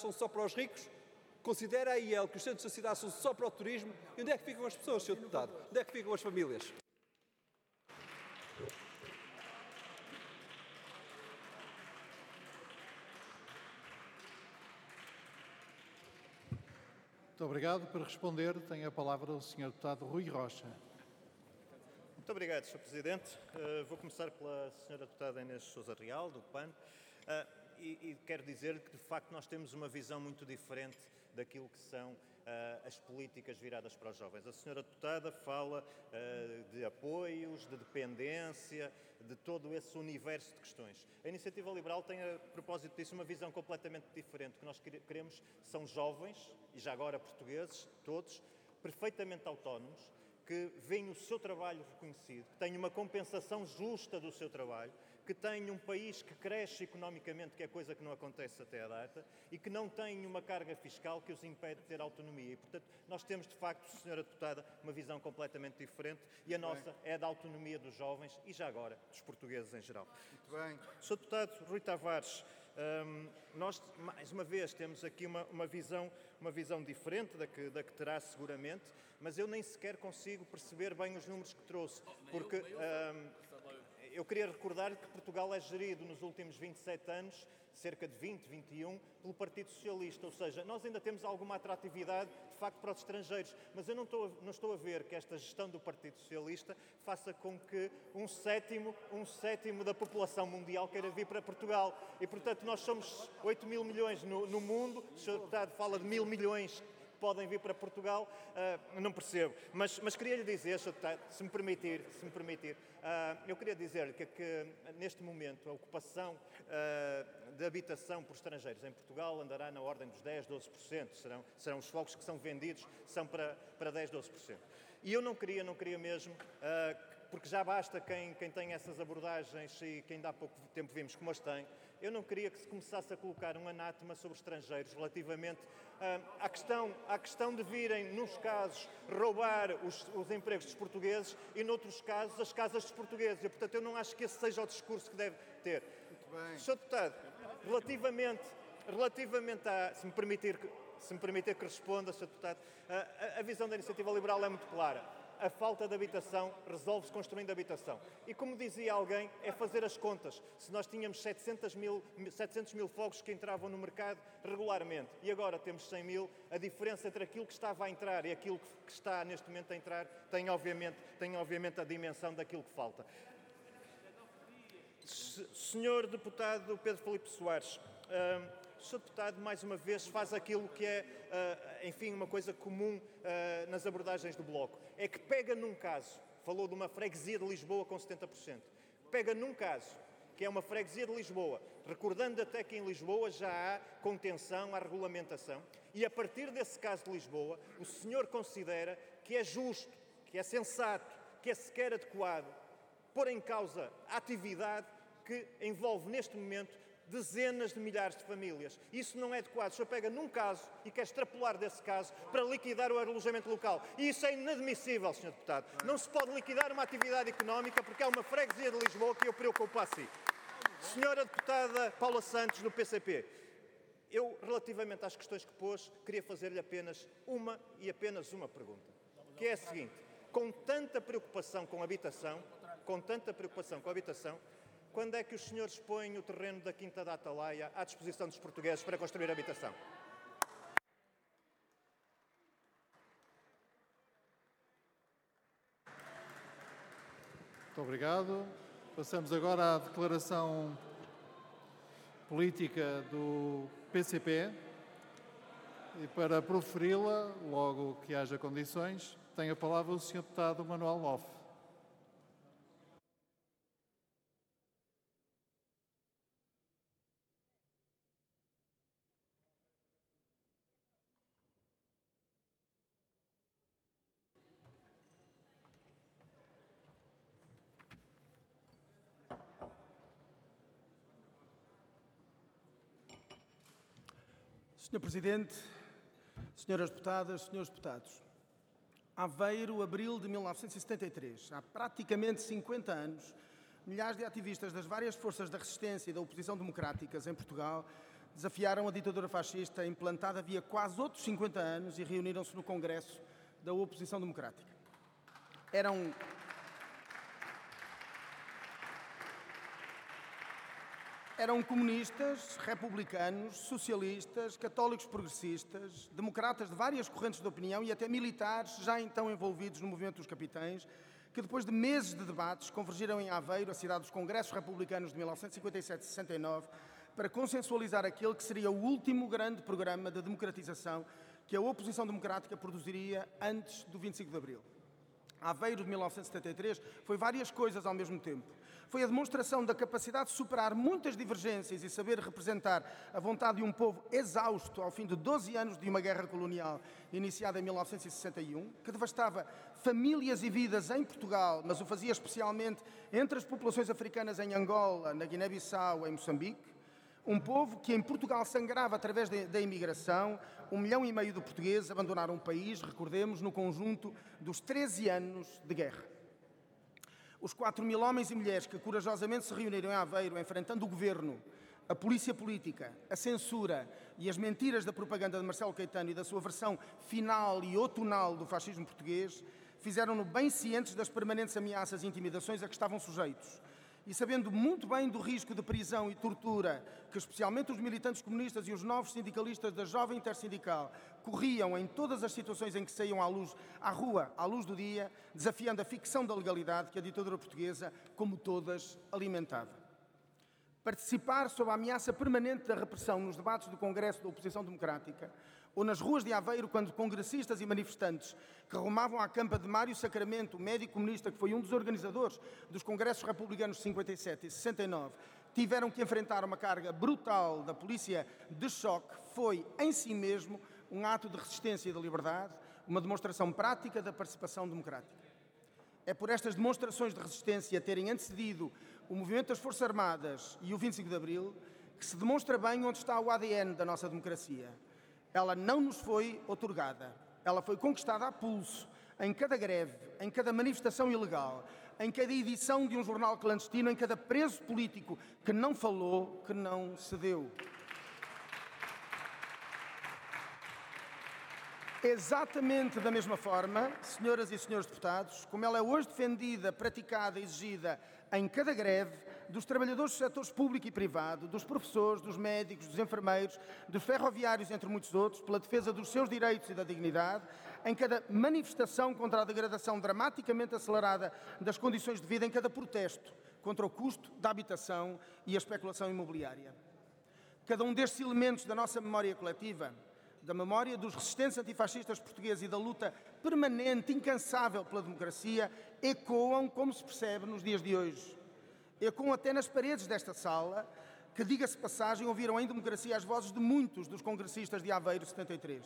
são só para os ricos? Considera aí ele que os centros da cidade são só para o turismo? E onde é que ficam as pessoas, Sr. Deputado? Onde é que ficam as famílias? Muito obrigado. Para responder, tem a palavra o Sr. Deputado Rui Rocha. Muito obrigado, Sr. Presidente. Vou começar pela Sra. Deputada Inês Sousa Real, do PAN. E quero dizer que, de facto, nós temos uma visão muito diferente daquilo que são as políticas viradas para os jovens. A Sra. Deputada fala de apoios, de dependência, de todo esse universo de questões. A Iniciativa Liberal tem, a propósito disso, uma visão completamente diferente. O que nós queremos são jovens, e já agora portugueses, todos, perfeitamente autónomos, que veem o seu trabalho reconhecido, que têm uma compensação justa do seu trabalho, que têm um país que cresce economicamente, que é coisa que não acontece até à data, e que não têm uma carga fiscal que os impede de ter autonomia. E, portanto, nós temos, de facto, Sra. Deputada, uma visão completamente diferente, e a nossa é da autonomia dos jovens e, já agora, dos portugueses em geral. Muito bem. Sr. Deputado Rui Tavares, nós, mais uma vez, temos aqui uma visão diferente da que terá seguramente, mas eu nem sequer consigo perceber bem os números que trouxe, porque eu queria recordar que Portugal é gerido nos últimos 27 anos, cerca de 20, 21, pelo Partido Socialista, ou seja, nós ainda temos alguma atratividade, de facto, para os estrangeiros, mas eu não estou a ver que esta gestão do Partido Socialista faça com que um sétimo da população mundial queira vir para Portugal. E, portanto, nós somos 8 mil milhões no mundo, o Sr. Deputado fala de 1.000 milhões podem vir para Portugal, não percebo. Mas queria lhe dizer, Sr. Deputado, se me permitir, eu queria dizer que neste momento a ocupação de habitação por estrangeiros em Portugal andará na ordem dos 10, 12%. Serão os fogos que são vendidos, são para 10, 12%. E eu não queria mesmo, porque já basta quem tem essas abordagens e que ainda há pouco tempo vimos como as tem, eu não queria que se começasse a colocar um anátema sobre estrangeiros relativamente à questão de virem, nos casos, roubar os empregos dos portugueses e, noutros casos, as casas dos portugueses. E, portanto, eu não acho que esse seja o discurso que deve ter. Muito bem. Sr. Deputado, relativamente a... Se me permitir que responda, Sr. Deputado, a visão da Iniciativa Liberal é muito clara. A falta de habitação resolve-se construindo habitação. E, como dizia alguém, é fazer as contas. Se nós tínhamos 700 mil fogos que entravam no mercado regularmente e agora temos 100 mil, a diferença entre aquilo que estava a entrar e aquilo que está neste momento a entrar tem obviamente a dimensão daquilo que falta. Senhor Deputado Pedro Filipe Soares, o Sr. Deputado, mais uma vez, faz aquilo que é, enfim, uma coisa comum nas abordagens do Bloco. É que pega num caso, falou de uma freguesia de Lisboa com 70%, pega num caso, que é uma freguesia de Lisboa, recordando até que em Lisboa já há contenção, há regulamentação, e a partir desse caso de Lisboa, o senhor considera que é justo, que é sensato, que é sequer adequado pôr em causa a atividade que envolve neste momento dezenas de milhares de famílias. Isso não é adequado. O senhor pega num caso e quer extrapolar desse caso para liquidar o alojamento local. E isso é inadmissível, Sr. Deputado. Não se pode liquidar uma atividade económica porque há uma freguesia de Lisboa que eu preocupo assim. Senhora Deputada Paula Santos, do PCP, eu, relativamente às questões que pôs, queria fazer-lhe apenas uma pergunta, que é a seguinte: com tanta preocupação com a habitação, quando é que os senhores põem o terreno da Quinta da Atalaia à disposição dos portugueses para construir habitação? Muito obrigado. Passamos agora à declaração política do PCP. E para proferi-la, logo que haja condições, tem a palavra o Sr. Deputado Manuel Lofe. Sr. Presidente, Senhoras Deputadas, Senhores Deputados, Aveiro, abril de 1973. Há praticamente 50 anos, milhares de ativistas das várias forças da resistência e da oposição democráticas em Portugal desafiaram a ditadura fascista implantada havia quase outros 50 anos e reuniram-se no Congresso da Oposição Democrática. Eram comunistas, republicanos, socialistas, católicos progressistas, democratas de várias correntes de opinião e até militares já então envolvidos no movimento dos capitães, que depois de meses de debates convergiram em Aveiro, a cidade dos Congressos Republicanos de 1957 e 69, para consensualizar aquele que seria o último grande programa de democratização que a oposição democrática produziria antes do 25 de Abril. Aveiro de 1973 foi várias coisas ao mesmo tempo. Foi a demonstração da capacidade de superar muitas divergências e saber representar a vontade de um povo exausto ao fim de 12 anos de uma guerra colonial iniciada em 1961, que devastava famílias e vidas em Portugal, mas o fazia especialmente entre as populações africanas em Angola, na Guiné-Bissau, em Moçambique. Um povo que em Portugal sangrava através da imigração. 1,5 milhão de portugueses abandonaram o país, recordemos, no conjunto dos 13 anos de guerra. Os 4.000 homens e mulheres que corajosamente se reuniram em Aveiro, enfrentando o governo, a polícia política, a censura e as mentiras da propaganda de Marcelo Caetano e da sua versão final e outonal do fascismo português, fizeram-no bem cientes das permanentes ameaças e intimidações a que estavam sujeitos. E sabendo muito bem do risco de prisão e tortura que especialmente os militantes comunistas e os novos sindicalistas da Jovem Intersindical corriam em todas as situações em que saíam à rua, à luz do dia, desafiando a ficção da legalidade que a ditadura portuguesa, como todas, alimentava. Participar sob a ameaça permanente da repressão nos debates do Congresso da Oposição Democrática ou nas ruas de Aveiro, quando congressistas e manifestantes que rumavam à campa de Mário Sacramento, médico comunista que foi um dos organizadores dos Congressos Republicanos de 57 e 69, tiveram que enfrentar uma carga brutal da polícia de choque, foi, em si mesmo, um ato de resistência e de liberdade, uma demonstração prática da participação democrática. É por estas demonstrações de resistência terem antecedido o movimento das Forças Armadas e o 25 de Abril que se demonstra bem onde está o ADN da nossa democracia. Ela não nos foi outorgada, ela foi conquistada a pulso, em cada greve, em cada manifestação ilegal, em cada edição de um jornal clandestino, em cada preso político que não falou, que não cedeu. Exatamente da mesma forma, senhoras e senhores deputados, como ela é hoje defendida, praticada, exigida em cada greve dos trabalhadores dos setores público e privado, dos professores, dos médicos, dos enfermeiros, dos ferroviários, entre muitos outros, pela defesa dos seus direitos e da dignidade, em cada manifestação contra a degradação dramaticamente acelerada das condições de vida, em cada protesto contra o custo da habitação e a especulação imobiliária. Cada um destes elementos da nossa memória coletiva, da memória dos resistentes antifascistas portugueses e da luta permanente, incansável pela democracia, ecoam, como se percebe, nos dias de hoje. Ecoam até nas paredes desta sala, que, diga-se passagem, ouviram em democracia as vozes de muitos dos congressistas de Aveiro 73.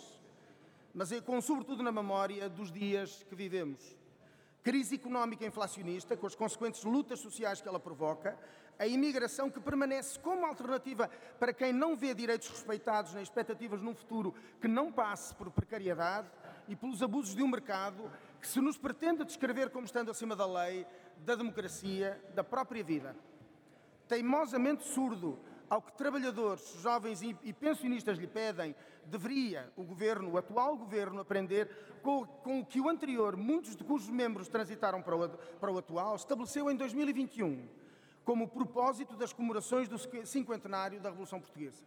Mas ecoam sobretudo na memória dos dias que vivemos. Crise económica inflacionista, com as consequentes lutas sociais que ela provoca, a imigração que permanece como alternativa para quem não vê direitos respeitados nem expectativas num futuro que não passe por precariedade e pelos abusos de um mercado que se nos pretende descrever como estando acima da lei, da democracia, da própria vida. Teimosamente surdo ao que trabalhadores, jovens e pensionistas lhe pedem, deveria o atual governo, aprender com o que o anterior, muitos de cujos membros transitaram para o atual, estabeleceu em 2021, como propósito das comemorações do cinquentenário da Revolução Portuguesa.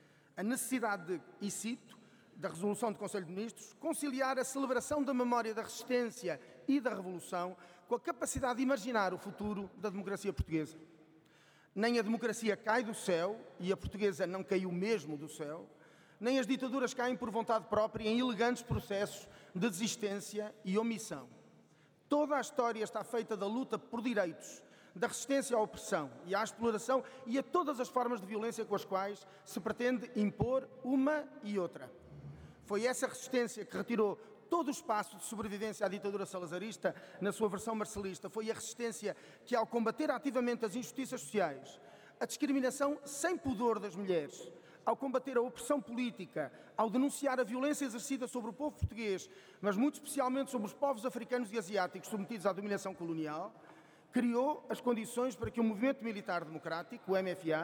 A necessidade de, e cito, da resolução do Conselho de Ministros, conciliar a celebração da memória da resistência e da Revolução com a capacidade de imaginar o futuro da democracia portuguesa. Nem a democracia cai do céu, e a portuguesa não caiu mesmo do céu, nem as ditaduras caem por vontade própria em elegantes processos de desistência e omissão. Toda a história está feita da luta por direitos, da resistência à opressão e à exploração e a todas as formas de violência com as quais se pretende impor uma e outra. Foi essa resistência que retirou todo o espaço de sobrevivência à ditadura salazarista na sua versão marcelista. Foi a resistência que, ao combater ativamente as injustiças sociais, a discriminação sem pudor das mulheres, ao combater a opressão política, ao denunciar a violência exercida sobre o povo português, mas muito especialmente sobre os povos africanos e asiáticos submetidos à dominação colonial, criou as condições para que o movimento militar democrático, o MFA,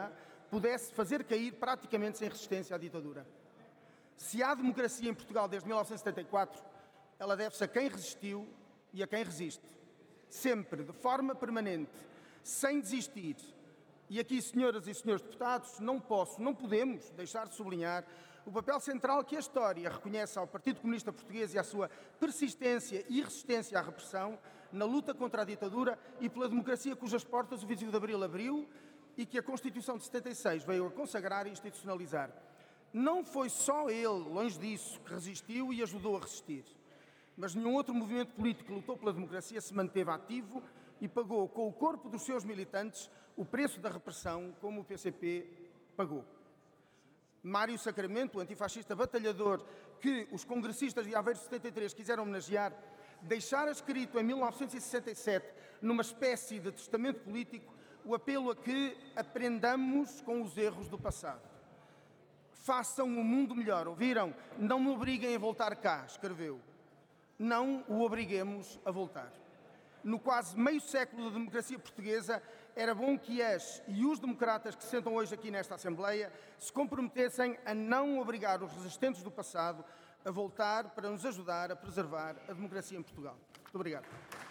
pudesse fazer cair praticamente sem resistência a ditadura. Se há democracia em Portugal desde 1974, ela deve-se a quem resistiu e a quem resiste. Sempre, de forma permanente, sem desistir. E aqui, senhoras e senhores deputados, não podemos deixar de sublinhar o papel central que a história reconhece ao Partido Comunista Português e à sua persistência e resistência à repressão na luta contra a ditadura e pela democracia cujas portas o 25 de Abril abriu e que a Constituição de 76 veio a consagrar e institucionalizar. Não foi só ele, longe disso, que resistiu e ajudou a resistir, mas nenhum outro movimento político que lutou pela democracia se manteve ativo e pagou com o corpo dos seus militantes o preço da repressão, como o PCP pagou. Mário Sacramento, o antifascista batalhador que os congressistas de Aveiro 73 quiseram homenagear, deixara escrito em 1967, numa espécie de testamento político, o apelo a que aprendamos com os erros do passado. Façam o mundo melhor, ouviram? Não me obriguem a voltar cá, escreveu. Não o obriguemos a voltar. No quase meio século da democracia portuguesa, era bom que as e os democratas que se sentam hoje aqui nesta Assembleia se comprometessem a não obrigar os resistentes do passado a voltar para nos ajudar a preservar a democracia em Portugal. Muito obrigado.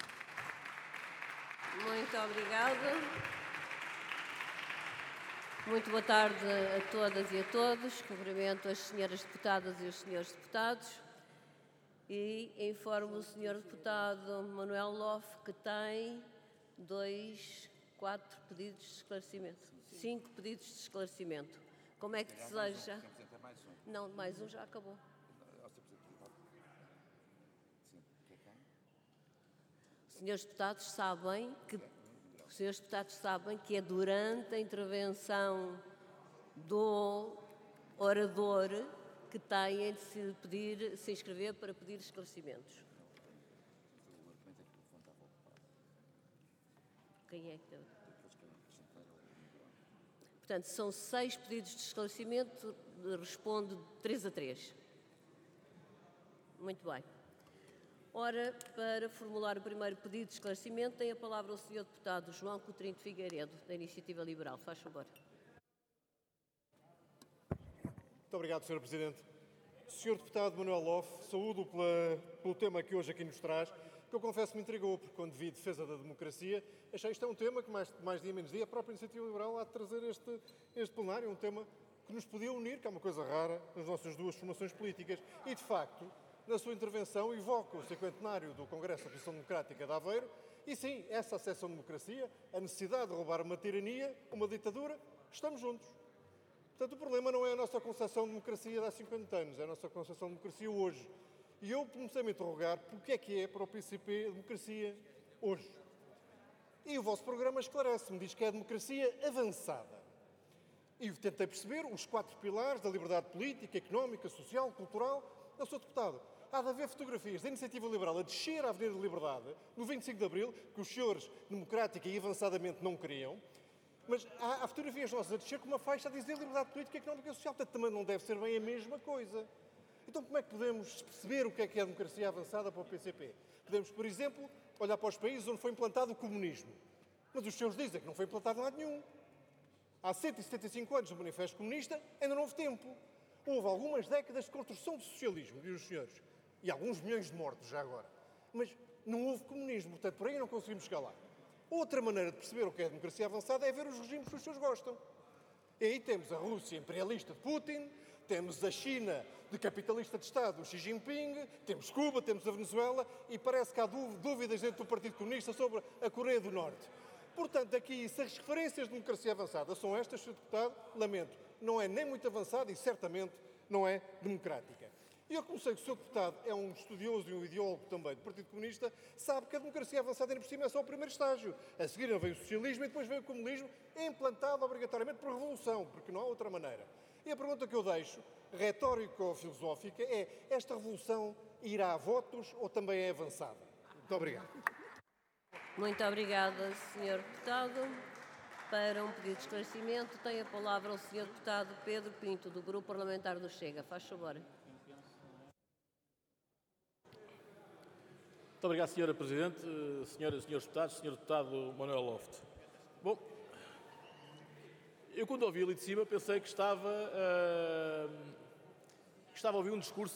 Muito obrigada. Muito boa tarde a todas e a todos. Cumprimento as senhoras deputadas e os senhores deputados. E informo o senhor deputado Manuel Loff que tem 4 pedidos de esclarecimento. 5 pedidos de esclarecimento. Como é que deseja? Não, mais um já acabou. Os senhores deputados sabem que é durante a intervenção do orador que têm de se inscrever para pedir esclarecimentos. Quem é que deu? Portanto, são 6 pedidos de esclarecimento, respondo 3 a 3. Muito bem. Ora, para formular o primeiro pedido de esclarecimento, tem a palavra o Sr. Deputado João Coutinho de Figueiredo, da Iniciativa Liberal. Faz favor. Muito obrigado, Sr. Presidente. Sr. Deputado Manuel Loff, saúdo pelo tema que hoje aqui nos traz, que eu confesso me intrigou, porque quando vi defesa da democracia, achei isto é um tema que mais dia menos dia a própria Iniciativa Liberal há de trazer este plenário, um tema que nos podia unir, que é uma coisa rara nas nossas duas formações políticas. E, de facto, na sua intervenção, evoca o 50º do Congresso da Oposição Democrática de Aveiro, e sim, essa acessão à democracia, a necessidade de roubar uma tirania, uma ditadura, estamos juntos. Portanto, o problema não é a nossa concepção de democracia de há 50 anos, é a nossa concepção de democracia hoje. E eu comecei a me interrogar porque é para o PCP a democracia hoje. E o vosso programa esclarece-me, diz que é a democracia avançada. E tentei perceber os 4 pilares da liberdade política, económica, social, cultural. Eu sou deputado. Há de haver fotografias da Iniciativa Liberal a descer a Avenida da Liberdade, no 25 de Abril, que os senhores democrática e avançadamente não queriam, mas há fotografias nossas a descer com uma faixa a dizer liberdade política, económica e social. Portanto, também não deve ser bem a mesma coisa. Então, como é que podemos perceber o que é a democracia avançada para o PCP? Podemos, por exemplo, olhar para os países onde foi implantado o comunismo. Mas os senhores dizem que não foi implantado em lado nenhum. Há 175 anos do Manifesto Comunista, ainda não houve tempo. Houve algumas décadas de construção do socialismo, dizem os senhores. E alguns milhões de mortos já agora. Mas não houve comunismo, portanto, por aí não conseguimos chegar lá. Outra maneira de perceber o que é a democracia avançada é ver os regimes que os senhores gostam. E aí temos a Rússia imperialista de Putin, temos a China de capitalista de Estado, o Xi Jinping, temos Cuba, temos a Venezuela e parece que há dúvidas dentro do Partido Comunista sobre a Coreia do Norte. Portanto, aqui, se as referências de democracia avançada são estas, Sr. Deputado, lamento, não é nem muito avançada e certamente não é democrática. E eu, como sei que o Sr. Deputado é um estudioso e um ideólogo também do Partido Comunista, sabe que a democracia avançada ainda por cima é só o primeiro estágio. A seguir veio o socialismo e depois veio o comunismo, implantado obrigatoriamente por revolução, porque não há outra maneira. E a pergunta que eu deixo, retórica ou filosófica, é: esta revolução irá a votos ou também é avançada? Muito obrigado. Muito obrigada, Sr. Deputado. Para um pedido de esclarecimento, tem a palavra o Sr. Deputado Pedro Pinto, do Grupo Parlamentar do Chega. Faz favor. Muito obrigado, Sra. Presidente, senhoras e senhores deputados, Sr. Deputado Manuel Loft. Bom, Eu, quando ouvi ali de cima, pensei que estava a ouvir um discurso